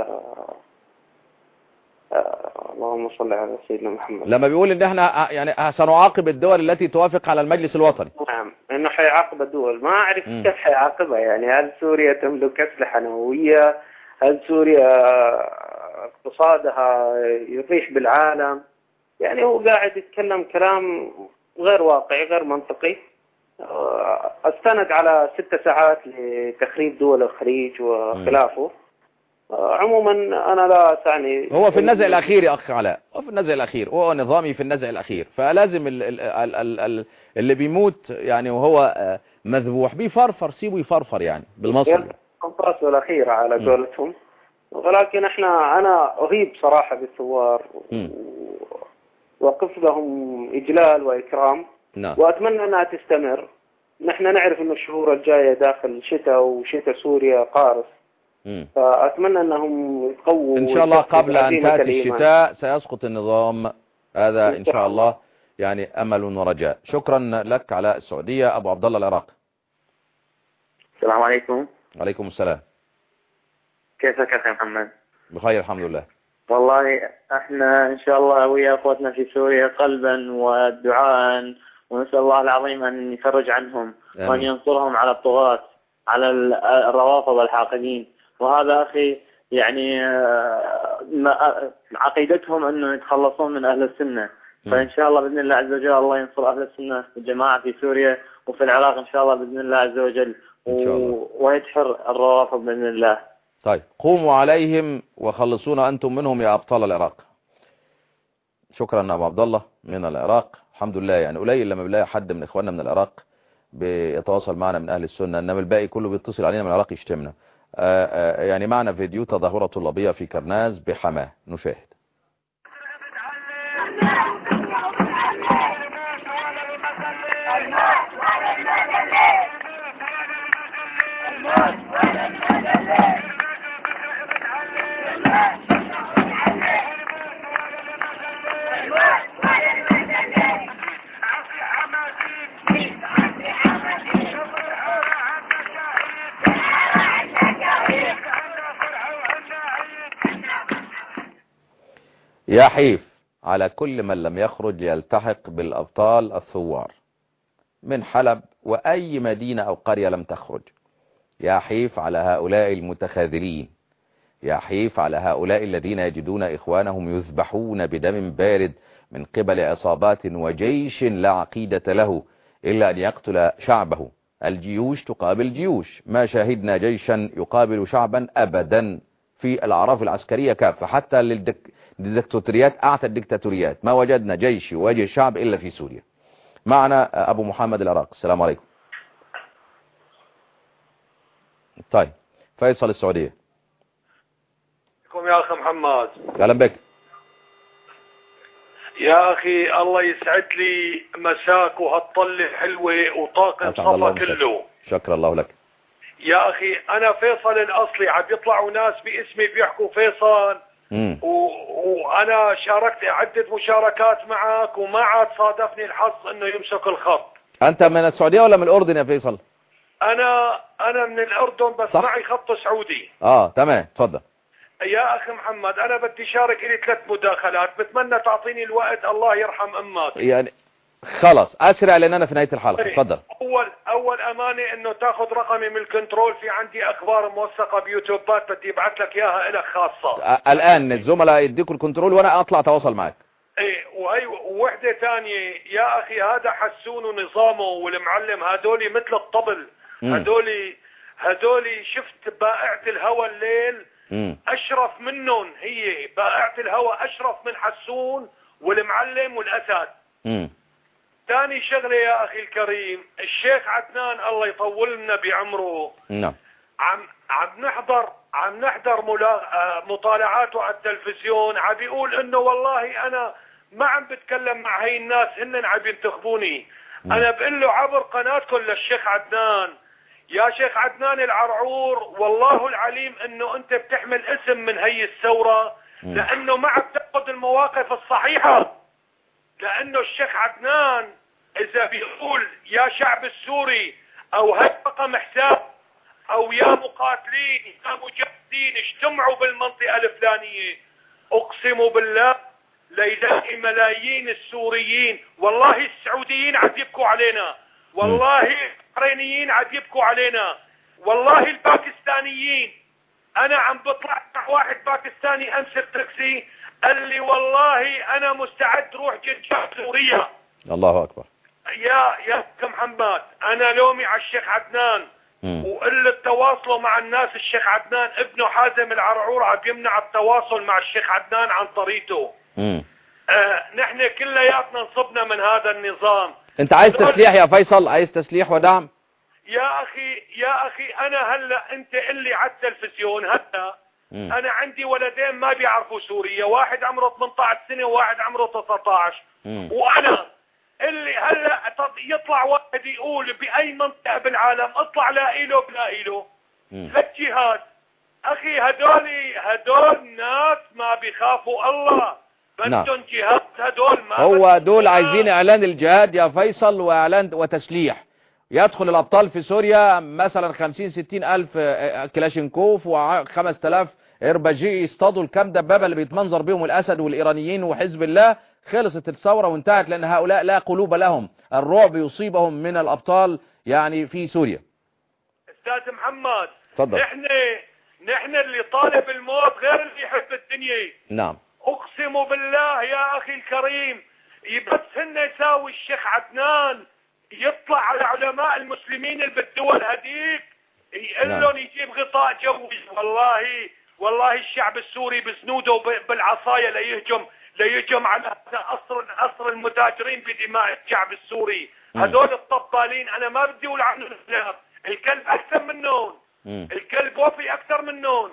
اللهم صل على سيدنا محمد، لما بيقول ان احنا يعني سنعاقب الدول التي توافق على المجلس الوطني. نعم، انه حيعاقب الدول. ما اعرف م. كيف حيعاقبها. يعني هل سوريا تملك اسلحه نوويه؟ هل سوريا اقتصادها يطيح بالعالم؟ يعني هو قاعد يتكلم كلام غير واقعي، غير منطقي. استند على ست ساعات لتخريب دول الخليج وخلافه. عموما أنا لا أسعني. هو في النزع الأخير يا أخ علاء، هو في النزع الأخير، هو نظامي في النزع الأخير، فلازم ال ال ال ال اللي بيموت يعني وهو مذبوح بيفرفر، سيبه يفرفر يعني بالمصري. القنفاسه الأخيرة على قولتهم. ولكن احنا أنا أهيب صراحة بالثوار، وقف لهم إجلال وإكرام. نعم. وأتمنى أنها تستمر. نحن نعرف أن الشهور الجاية داخل شتاء، وشتاء سوريا قارس. مم. فأتمنى أنهم يتقووا إن شاء الله قبل أن تأتي الشتاء سيسقط النظام هذا إن شاء الله، يعني أمل ورجاء. شكرا لك علاء السعودية. أبو عبد الله العراق. السلام عليكم. وعليكم السلام. كيفك يا أخي محمد؟ بخير الحمد لله. والله احنا إن شاء الله ويا أخوتنا في سوريا قلبا ودعاء، ونسأل الله العظيم أن يفرج عنهم آمين. وأن ينصرهم على الطغاة، على الروافض والحاقدين. وهذا أخي يعني عقيدتهم أنه يتخلصون من أهل السنة. م. فإن شاء الله بإذن الله عز وجل الله ينصر أهل السنة والجماعة في سوريا وفي العراق إن شاء الله بإذن الله عز وجل، و... ويدحر الروافض بإذن الله. طيب قوموا عليهم وخلصونا أنتم منهم يا أبطال العراق. شكرا أبو عبد الله من العراق. الحمد لله، يعني قليل لما بنلاقي حد من إخواننا من العراق بيتواصل معنا من أهل السنة، إنما الباقي كله بيتصل علينا من العراق يشتمنا. آآ آآ يعني معنا فيديو تظاهرة طلابية في كرناز بحماه، نشاهد. يا حيف على كل من لم يخرج يلتحق بالأبطال الثوار من حلب وأي مدينة أو قرية لم تخرج. يا حيف على هؤلاء المتخاذلين، يا حيف على هؤلاء الذين يجدون إخوانهم يذبحون بدم بارد من قبل عصابات وجيش لا عقيدة له إلا أن يقتل شعبه. الجيوش تقابل جيوش، ما شاهدنا جيشا يقابل شعبا أبدا في الأعراف العسكرية كافة، حتى للدك... للدكتاتوريات أعتى الدكتاتوريات ما وجدنا جيش يواجه شعب إلا في سوريا. معنا ابو محمد العراق. السلام عليكم. طيب فيصل السعودية. يا اخي محمد. اهلا بك. يا اخي الله يسعد لي مساك وهالطلة حلوة وطاقم صفا كله. شكر الله لك. يا اخي انا فيصل الاصلي، عم يطلعوا ناس باسمي بيحكوا فيصل و... وانا شاركت عدة مشاركات معك وما عاد صادفني الحظ انه يمسك الخط. انت من السعودية ولا من الاردن يا فيصل؟ انا انا من الاردن بس صح؟ معي خط سعودي. اه تمام اتفضل. يا اخي محمد انا بدي شارك لي ثلاث مداخلات، بتمنى تعطيني الوقت الله يرحم امك. يعني خلاص اسرع لان انا في نهاية الحلقة. اتفضل. اول اول امانة انه تاخذ رقمي من الكنترول، في عندي اخبار موثقة بيوتيوبات بدي ابعث لك اياها لك خاصة. الان الزملاء يديكوا الكنترول وانا اطلع تواصل معك. ايه وهي ووحدة ثانية يا اخي، هذا حسون ونظامه والمعلم هذولي مثل الطبل، هذولي هذولي شفت بائعة الهوى الليل مم. اشرف منهم، هي بائعة الهوى اشرف من حسون والمعلم والاسد. امم ثاني شغله يا اخي الكريم، الشيخ عدنان الله يطول لنا بعمره نعم عم عم نحضر عم نحضر مطالعاته على التلفزيون، عم بيقول انه والله انا ما عم بتكلم مع هي الناس، هن عم ينتخبوني. مم. انا بقول له عبر قناتكم للشيخ عدنان، يا شيخ عدنان العرعور والله العليم انه انت بتحمل اسم من هي الثورة، لانه ما عم تاخذ المواقف الصحيحة. لانه الشيخ عدنان اذا بيقول يا شعب السوري او هاي رقم حساب او يا مقاتلين يا مجاهدين اجتمعوا بالمنطقة الفلانية، اقسم بالله ليلاقي ملايين السوريين، والله السعوديين عم يبكوا علينا، والله البحرينيين عم يبكوا علينا، والله الباكستانيين. انا عم بطلع مع واحد باكستاني امس التاكسي قال لي والله انا مستعد روح جنجاب سوريا. الله اكبر. يا يا محمد انا لومي على الشيخ عدنان وقلة تواصله مع الناس. الشيخ عدنان ابنه حازم العرعور عم يمنع التواصل مع الشيخ عدنان عن طريقته. امم آه نحن كلياتنا نصبنا من هذا النظام. انت عايز تسليح يا فيصل؟ عايز تسليح ودعم؟ يا اخي يا اخي انا هلا انت اللي على التلفزيون هلا مم. انا عندي ولدين ما بيعرفوا سوريا، واحد عمره ثمانية عشر سنة وواحد عمره تسعة عشر. مم. وانا اللي هلا يطلع واحد يقول باي منطقة بالعالم اطلع لاقي له بلاقي له للجهاد. اخي هدول هدول ناس ما بيخافوا الله، بدهم جهاد. هدول ما هو دول عايزين اعلان الجهاد يا فيصل واعلان وتسليح. يدخل الابطال في سوريا مثلا خمسين ستين الف كلاشينكوف وخمس تلاف ارباجي يصطادوا الكام دبابة اللي بيتمنظر بيهم الاسد والايرانيين وحزب الله. خلصت الثورة وانتهت، لان هؤلاء لا قلوب لهم، الرعب يصيبهم من الابطال يعني في سوريا. استاذ محمد تفضل. نحن نحن اللي طالب الموت غير اللي يحب الدنيا. نعم اقسم بالله يا اخي الكريم، بس هن يساوي الشيخ عدنان يطلع على علماء المسلمين اللي بالدول هذيك يقول لهم نعم. يجيب غطاء جوي، والله والله الشعب السوري بسنوده بالعصايه ليهجم ليهجم على اصر اصر المتاجرين بدماء الشعب السوري. م. هذول الطبالين انا ما بدي اقول عنهم الكلاب، الكلب اكثر منهم. م. الكلب وفي اكثر منهم.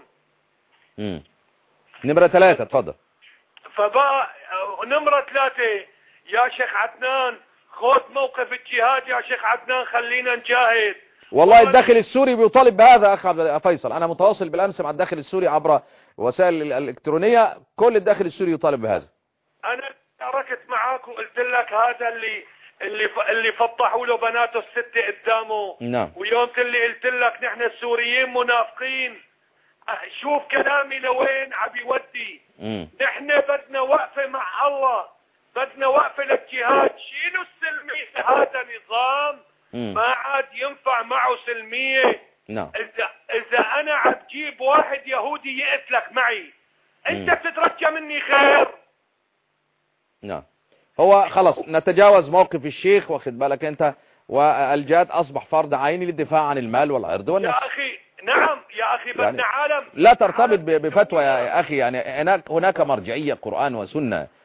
امم نمرة ثلاثة اتفضل. فبقى نمرة ثلاثة يا شيخ عدنان خذ موقف الجهاد يا شيخ عدنان، خلينا نجاهد. والله الداخل السوري بيطالب بهذا اخ فيصل، انا متواصل بالامس مع الداخل السوري عبر وسائل الالكترونية، كل الداخل السوري يطالب بهذا. انا شاركت معاك وقلت لك هذا اللي اللي اللي فضحوا له بناته الستة قدامه. نعم. ويوم اللي قلت لك نحن السوريين منافقين، شوف كلامي لوين عم يودي. نحن بدنا وقفة مع الله، بدنا وقفة للجهاد. شيلوا السلمية، هذا نظام مم. ما عاد ينفع معه سلمية. نعم. إذا إذا أنا عم جيب واحد يهودي يقتلك معي، أنت مم. بتترجى مني خير. نعم. هو خلص نتجاوز موقف الشيخ، واخد بالك أنت، والجهاد أصبح فرض عيني للدفاع عن المال والعرض والنفس. يا أخي نعم يا أخي بدنا يعني عالم لا ترتبط بفتوى يا أخي، يعني هناك هناك مرجعية قرآن وسنة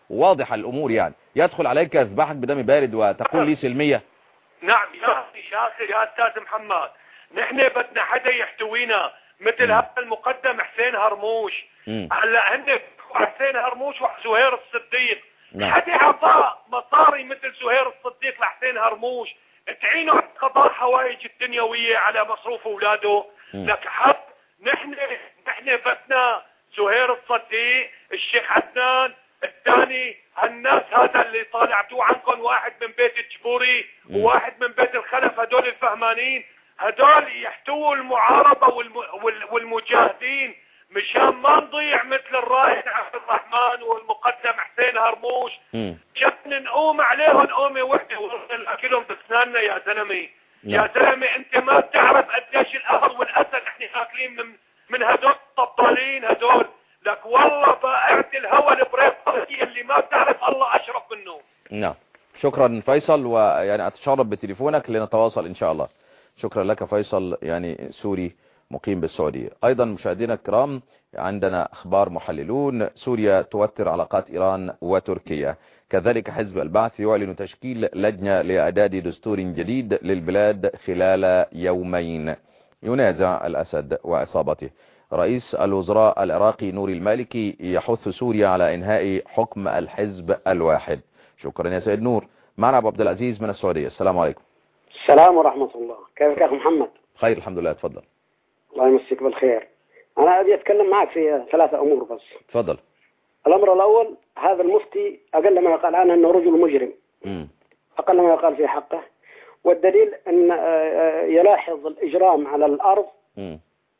واضحة الأمور يعني، يدخل عليك يذبحك بدم بارد وتقول لي سلمية؟ نعم يا أخي يا أستاذ محمد، نحن بدنا حدا يحتوينا مثل هذا المقدم حسين هرموش. هلا هن حسين هرموش وزهير الصديق، حدا عطاء مصاري مثل زهير الصديق لحسين هرموش تعينوا على قضاء حوائج الدنيوية على مصروف أولاده؟ لك حق. نحن نحن بدنا زهير الصديق، الشيخ عدنان الثاني، هالناس هذا اللي طالعتوه عنكم، واحد من بيت الجبوري وواحد من بيت الخلف، هدول الفهمانين هدول يحتووا المعارضة والم... وال... والمجاهدين مشان ما نضيع مثل الرائد عبد الرحمن والمقدم حسين هرموش. جن نقوم عليهم قومة وحدة وناكلهم بسناننا يا زلمة. يا زلمة انت ما بتعرف قديش القهر والاسد احنا اكلين من من هدول الطبالين هدول. لك والله بائعة الهوى البريطانية اللي ما بتعرف الله اشرف منه. نعم شكرا فيصل، ويعني اتشرف بتليفونك لنتواصل ان شاء الله. شكرا لك فيصل، يعني سوري مقيم بالسعودية. ايضا مشاهدينا الكرام عندنا اخبار محللون. سوريا توتر علاقات ايران وتركيا. كذلك حزب البعث يعلن تشكيل لجنة لاعداد دستور جديد للبلاد خلال يومين. ينازع الاسد وعصابته. رئيس الوزراء العراقي نوري المالكي يحث سوريا على انهاء حكم الحزب الواحد. شكرا يا سيد نور. معنا ابو عبد العزيز من السعودية. السلام عليكم. السلام ورحمة الله. كيفك يا أخي محمد؟ خير الحمد لله. تفضل. الله يمسك بالخير. أنا أبي أتكلم معك في ثلاثة أمور بس. تفضل. الأمر الأول، هذا المفتي أقل ما يقال عنه أنه رجل مجرم. م. أقل ما يقال في حقه. والدليل أن يلاحظ الإجرام على الأرض م.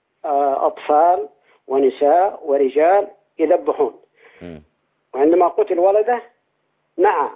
أطفال ونساء ورجال يذبحون. م. وعندما قتل ولده نعى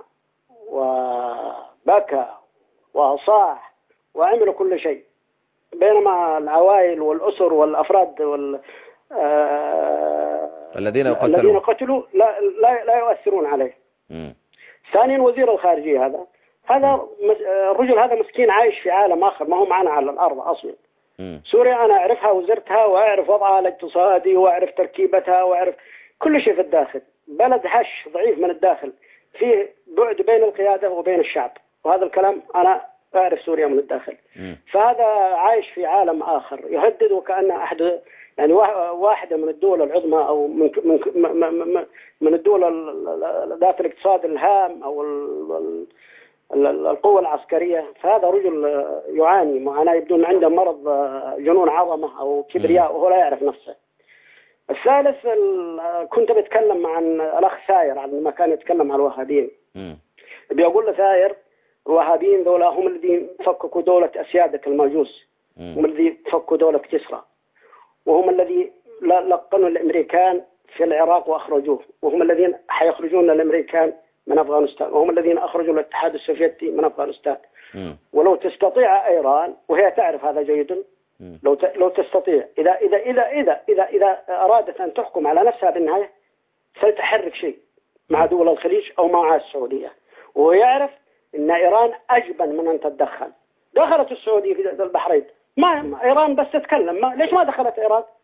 وبكى وصاح وعملوا كل شيء، بينما العوائل والأسر والأفراد وال آه الذين يقتلوا الذين قتلوا لا لا لا يؤثرون عليه. م. ثانيا وزير الخارجية هذا هذا الرجل هذا مسكين عايش في عالم آخر، ما هو معنا على الأرض أصلا. م. سوريا أنا أعرفها وزرتها وأعرف وضعها الاقتصادي وأعرف تركيبتها وأعرف كل شيء في الداخل. بلد هش ضعيف من الداخل، فيه بعد بين القيادة وبين الشعب، وهذا الكلام أنا أعرف سوريا من الداخل. م. فهذا عايش في عالم آخر يهدد وكأن أحد يعني واحدة من الدول العظمى أو من من من الدول ذات الاقتصاد الهام أو القوة العسكرية. فهذا رجل يعاني معاناة، يبدون عنده مرض جنون عظمة أو كبرياء وهو لا يعرف نفسه. الثالث كنت بتكلم عن الأخ ثاير عندما كان يتكلم عن الوهابيين. بيقول له ثاير الوهابيين ذولا هم الذين فككوا دولة أسيادك المجوس، هم الذين فكوا دولة كسرى، وهم الذي لقنوا الأمريكان في العراق وأخرجوه، وهم الذين حيخرجون الأمريكان من أفغانستان، وهم الذين أخرجوا الاتحاد السوفيتي من أفغانستان. م. ولو تستطيع إيران، وهي تعرف هذا جيدا، م. لو لو تستطيع إذا إذا إذا إذا إذا إذا أرادت أن تحكم على نفسها بالنهاية ستحرك شيء مع دول الخليج أو مع السعودية، ويعرف إن إيران أجبن من أن تتدخل. دخلت السعودية في البحرين، ما إيران بس تتكلم، ما ليش ما دخلت إيران؟